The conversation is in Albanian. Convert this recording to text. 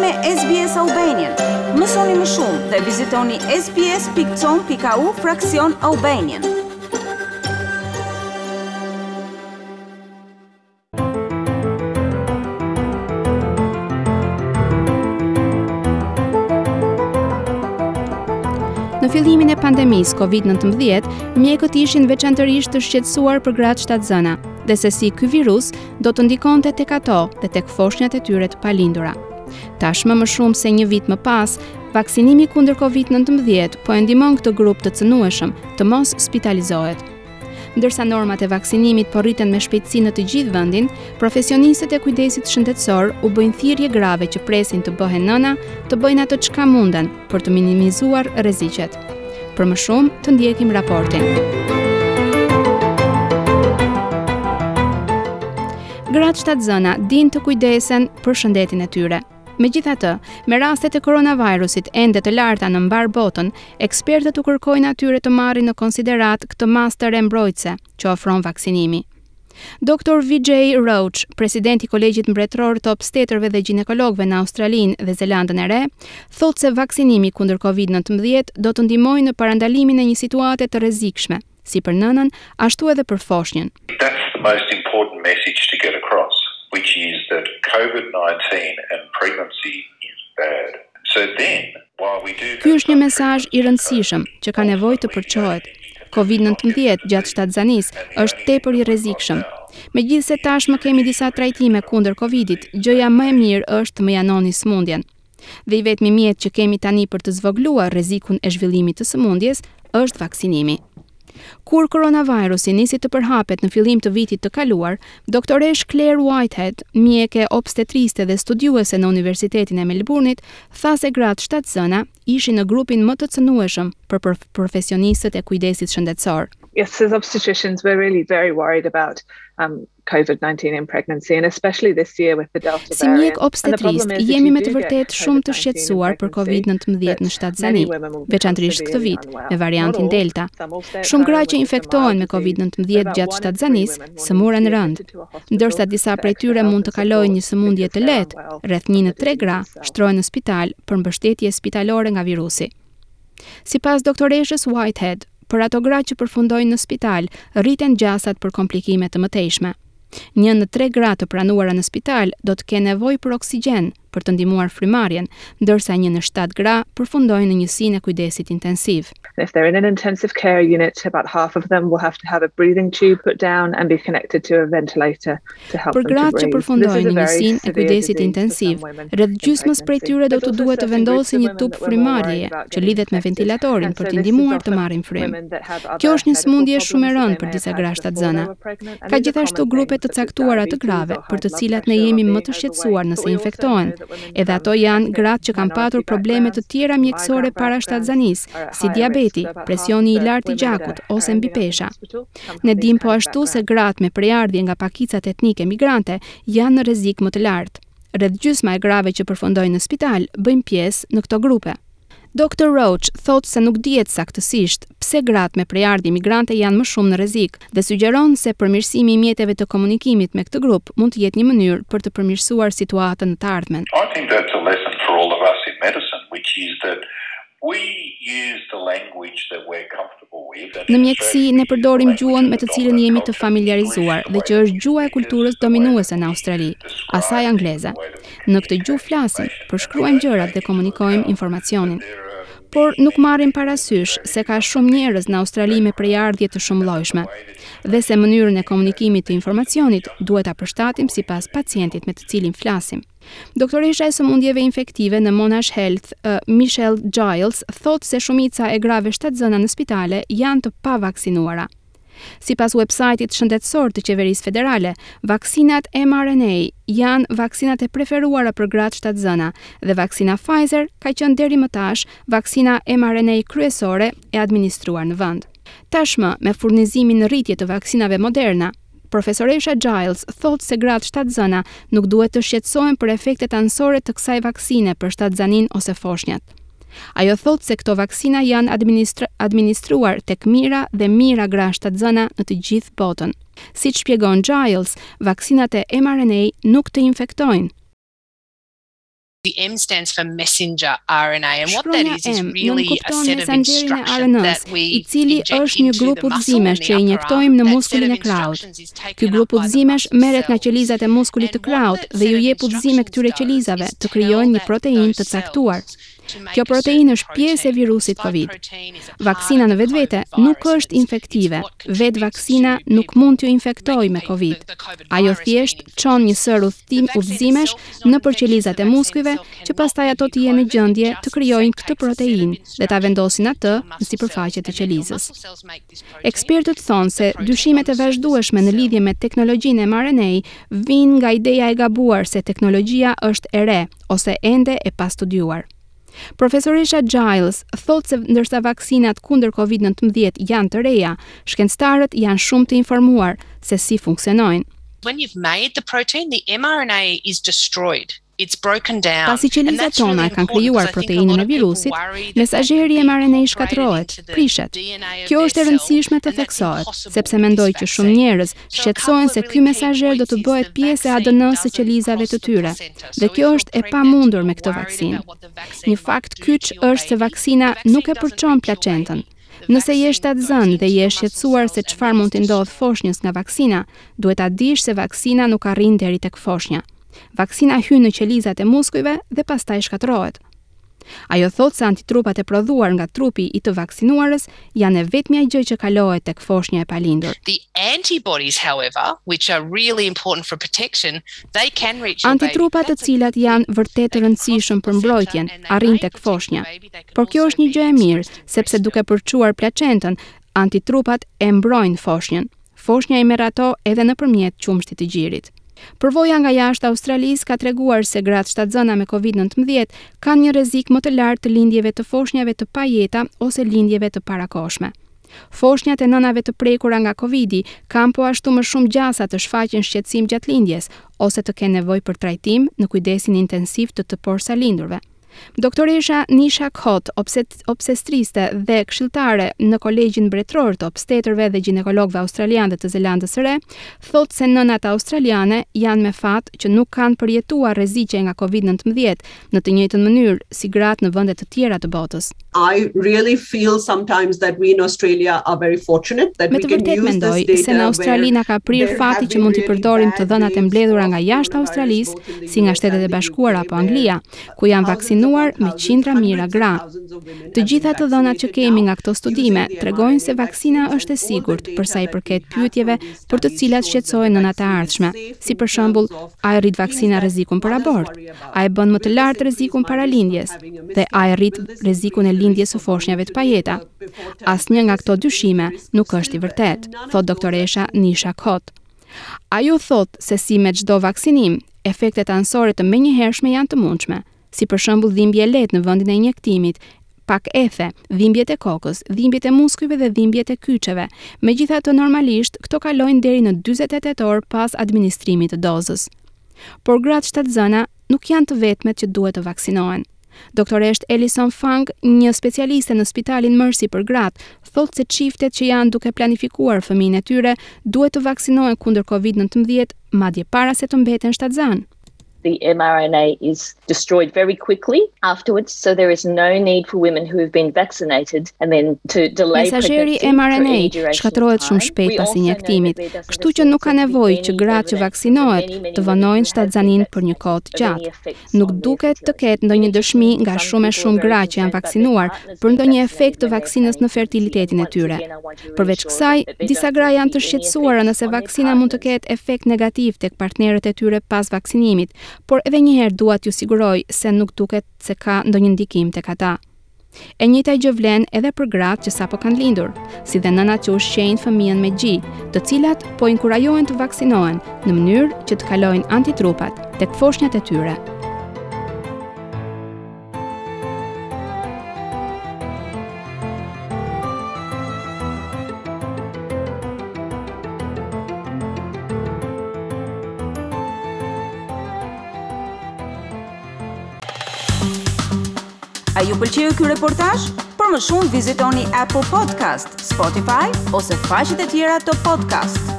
me SBS Albanian. Mësoni më shumë dhe vizitoni sbs.com.au/Albanian. Në fillimin e pandemisë COVID-19, mjekët ishin veçantërisht të shqetësuar për gratë shtatzëna, dhe se si ky virus do të ndikonte tek ato dhe tek foshnjat e tyre të palindura. Tashmë më shumë se një vit më pas, vaksinimi kundër COVID-19 po e ndihmon këtë grup të cënueshëm të mos spitalizohet. Ndërsa normat e vaksinimit po rriten me shpejtësi në të gjithë vendin, profesionistët e kujdesit shëndetësor u bëjnë thirrje grave që presin të bëhen nëna, të bëjnë ato çka munden për të minimizuar rreziqet. Për më shumë, të ndjekim raportin. Gratë shtatzëna dinë të kujdesen për shëndetin e tyre. Megjithatë, me rastet e koronavirusit ende të larta në mbar botën, ekspertët u kërkojnë atyre të marrin në konsiderat këtë masë të rembrojtëse që ofron vaksinimi. Dr. Vijay Roach, presidenti i Kolegjit Mbretëror të Obstetërve dhe Ginekologëve në Australinë dhe Zelandën e Re, thotë se vaksinimi kundër COVID-19 do të ndihmojë në parandalimin e një situate të rrezikshme, si për nënën, ashtu edhe për foshnjën. That's the most important message to get across, which is that COVID-19 and pregnancy is bad. So then, while we do... Ky është një mesazh i rëndësishëm që ka nevojë të përçohet. COVID-19 gjatë shtatzanisë është tepër i rrezikshëm. Megjithse tashmë kemi disa trajtime kundër Covidit, gjëja më e mirë është të më janoni sëmundjen. Dhe i vetmi mjet që kemi tani për të zvogëluar rrezikun e zhvillimit të sëmundjes është vaksinimi. Kur koronavirusi nisi të përhapet në fillim të vitit të kaluar, doktoresh Claire Whitehead, mjeke obstetriste dhe studiuese në Universitetin e Melbourne-it, tha se gratë shtatzëna ishin në grupin më të cënueshëm për profesionistët e kujdesit shëndetësor. Yes, as obstetricians, we're really very worried about COVID-19 in pregnancy, and especially this year with the Delta variant. Si mjek obstetrist, jemi me të vërtet shumë të shqetësuar për COVID-19 në shtatzani, veçanërisht këtë vit, me variantin Delta. Shumë gra që infektohen me COVID-19 gjatë shtatzanis, sëmuren rënd, ndërsa disa prej tyre mund të kalojnë një sëmundje të lehtë, rreth 1 në 3 gra shtrohen në spital për mbështetje spitalore nga virusi. Sipas doktoreshës Whitehead, për ato gra që përfundojnë në spital, rriten gjasat për komplikime të mëtejshme. 1 në 3 gra të pranuara në spital do të kenë nevojë për oksigjen për të ndihmuar frymarrjen, ndërsa 1 në 7 gra përfundojnë në njësinë e kujdesit intensiv. If they're in an intensive care unit, about half of them will have to have a breathing tube put down and be connected to a ventilator to help them to breathe. Për gratë që përfundojnë në njësinë e kujdesit intensiv, rreth gjysmës prej tyre do të duhet të vendosin një tub frymarrjeje që lidhet me ventilatorin për t'i ndihmuar të marrin frym. Kjo është një sëmundje shumë e rëndë për disa gra shtatzëna. Ka gjithashtu grupe të caktuara të grave për të cilat ne jemi më të shqetësuar nëse infektohen. Edhe ato janë gratë që kanë patur probleme të tjera mjekësore para shtatzanisë, si diabeti, presioni i lartë i gjakut ose mbipesha. Ne dimë po ashtu se gratë me prejardhje nga pakicat etnike migrante janë në rrezik më të lartë. Rreth gjysma e grave që përfundojnë në spital bëjnë pjesë në këto grupe. Dr. Roach thotë se nuk dihet saktësisht pse gratë me prejardhje migrante janë më shumë në rrezik dhe sugjeron se përmirësimi i mjeteve të komunikimit me këtë grup mund të jetë një mënyrë për të përmirësuar situatën në të ardhmen. I think that's a lesson for all of us in medicine, which is that we use the language that we're comfortable with. Në mjekësi ne përdorim gjuhën me të cilën jemi të familiarizuar dhe që është gjuha e kulturës dominuese në Australi, asaj angleze. Në këtë gjuhë flasim, përshkruajmë gjërat dhe komunikojmë informacionin. Por nuk marrim parasysh se ka shumë njerëz në Australi me prejardhje të shumëllojshme dhe se mënyrën e komunikimit të informacionit duhet ta përshtatim sipas pacientit me të cilin flasim. Doktoresha e sëmundjeve infektive në Monash Health, Michelle Giles, thotë se shumica e grave shtatzëna në spitale janë të pavaksinuara. Sipas websajtit shëndetësor të qeverisë federale, vaksinat mRNA janë vaksinat e preferuara për gratë shtatzëna dhe vaksina Pfizer ka qenë deri më tash vaksina mRNA kryesore e administruar në vend. Tashmë, me furnizimin në rritje të vaksinave Moderna, profesoresha Giles thotë se gratë shtatzëna nuk duhet të shqetësohen për efektet anësore të kësaj vaksine për shtatzanin ose foshnjat. Ajo thotë se këto vaksina janë administruar tek mijëra dhe mijëra gra shtatzëna në të gjithë botën. Siç shpjegon Giles, vaksinat e mRNA nuk të infektojnë, The M stands for messenger RNA, and what that Shkronja is M really a nënkupton set of mesanxherin e instructions RNA-s, that we I cili inject është një into grup the muscle udhëzimesh and që the i upper injektojmë në arm. That set muskulin of e krahut. instructions is Ky taken grup up by the udhëzimesh muscle merret nga cells. qelizat e muskulit të And what krahut that dhe ju set of jep udhëzime këtyre instructions qelizave does të is krijojnë një tell protein të those caktuar. cells to make Kjo a protein certain është pjesë e protein. virusit Spike Covid. protein is a part Vaksina of në the vetvete COVID nuk virus, është and infektive. it's what Vetë contributes vaksina to nuk people mund t'ju infektojë me making Covid. the COVID Ajo virus thjesht being çon një infectious. sër The vaccine udhëzimesh itself is not nëpër infectious. qelizat The e vaccine muskujve itself që cannot pastaj ato give të you jenë në COVID. gjendje It të just krijojnë këtë takes a set of protein dhe ta vendosin atë instructions në into sipërfaqet your e muscle cells, qelizës. and then your muscle cells make this protein. Ekspertët thonë se The protein dyshimet e on the surface vazhdueshme of në the lidhje me teknologjinë e mRNA vijnë nga ideja e gabuar se teknologjia është e re ose ende e pastudiuar. Profesoresha Giles thotë se ndërsa vaksinat kundër COVID-19 janë të reja, shkencëtarët janë shumë të informuar se si funksionojnë. When you've made the protein, the mRNA is destroyed. It's broken down. Pasi qelizat tona e kanë krijuar proteinën e virusit, mesazheri i mRNA shkatërrohet, prishet. Kjo është e rëndësishme të theksohet, sepse mendoj që shumë njerëz shqetësohen se ky mesazher do të bëhet pjesë e ADN-së së qelizave të tyre, dhe kjo është e pamundur me këtë vaksinë. Një fakt kyç është se vaksina nuk e përçon placentën. Nëse je shtatzën dhe je shqetësuar se çfarë mund të ndodhë foshnjës nga vaksina, duhet ta dish se vaksina nuk arrin deri tek foshnja. Vaksina hyn në qelizat e muskujve dhe pastaj shkatërrohet. Ajo thotë se antitrupat e prodhuar nga trupi i të vaksinuarës janë e vetmja gjë që kalohet tek foshnja e palindur. The antibodies, however, which are really important for protection, they can reach your baby. Antitrupat të cilat janë vërtet të rëndësishëm për mbrojtjen, arrin tek foshnja. Por kjo është një gjë e mirë, sepse duke përçuar placentën, antitrupat e mbrojnë foshnjën. Foshnja i merr ato edhe nëpërmjet qumshtit të gjirit. Përvoja nga jashtë Australisë ka treguar se gratë shtatzëna me COVID-19 kanë një rrezik më të lartë të lindjeve të foshnjave të pajeta ose lindjeve të parakoshme. Foshnjat e nënave të prekura nga Covidi kanë po ashtu më shumë gjasa të shfaqin shqetësim gjatë lindjes ose të kenë nevojë për trajtim në kujdesin intensiv të porsalindurve. Doktoresha Nisha Kot, obstetriste dhe këshilltare në Kolegjin Mbretëror të Obstetërve dhe Ginekologëve Australian dhe të Zelandës së Re, thotë se nënat australiane janë me fat që nuk kanë përjetuar rreziqe nga COVID-19 në të njëjtën mënyrë si gratë në vende të tjera të botës. I really feel sometimes that we in Australia are very fortunate that we can use this data. Me të vërtetë mendoj se në Australi na ka prirë fati që mund t'i përdorim të dhënat e mbledhura nga jashtë Australisë, si nga Shtetet e Bashkuara apo Anglia, ku janë vaksinuar me qindra mijëra gra. Të gjitha të dhënat që kemi nga këto studime tregojnë se vaksina është e sigurt për sa i përket pyetjeve për të cilat shqetësohen nënat e ardhshme, si për shembull, a e rrit vaksina rrezikun për abort, a e bën më të lartë rrezikun para lindjes, dhe a e rrit rrezikun e lindjes së foshnjave të pajeta. Asnjë nga këto dyshime nuk është i vërtet, thot doktoresha Nisha Kot. Ajo thot se si me çdo vaksinim, efektet anësore të menjëhershme janë të mundshme, si për shembull dhimbje lehtë në vendin e injektimit, pak ethe, dhimbjet e kokës, dhimbjet e muskujve dhe dhimbjet e kyçeve. Megjithatë, normalisht këto kalojnë deri në 48 orë pas administrimit të dozës. Por gratë shtatzëna nuk janë të vetmet që duhet të vaksinohen. Doktoresht Alison Fang, një specialiste në spitalin Mercy për gratë, thotë se çiftet që janë duke planifikuar fëmijën e tyre duhet të vaksinohen kundër COVID-19 madje para se të mbeten shtatzan. The mRNA is destroyed very quickly afterwards, so there is no need for women who have been vaccinated and then to delay pregnancy. Mesazheri mRNA shkatërrohet shumë shpejt pas injektimit, kështu që nuk ka nevojë që gratë që vaksinohet të vënojnë shtatzanin për një kohë të gjatë. Nuk duket të ketë ndonjë dëshmi nga shumë e shumë gra që janë vaksinuar për ndonjë efekt të vaksinës në fertilitetin e tyre. Përveç kësaj, disa gra janë të shqetësuara nëse vaksina mund të ketë efekt negativ tek partnerët e tyre pas vaksinimit, por edhe njëherë dua t'ju siguroj se nuk duket se ka ndonjë ndikim tek ata. E njëjta gjë vlen edhe për gratë që sapo kanë lindur, si dhe nënat që ushqejnë fëmijën me gji, të cilat po inkurajohen të vaksinohen në mënyrë që të kalojnë antitrupat tek foshnjat e tyre. A ju pëlqeu ky reportazh? Për më shumë vizitoni Apple Podcast, Spotify ose faqet e tjera të podcast.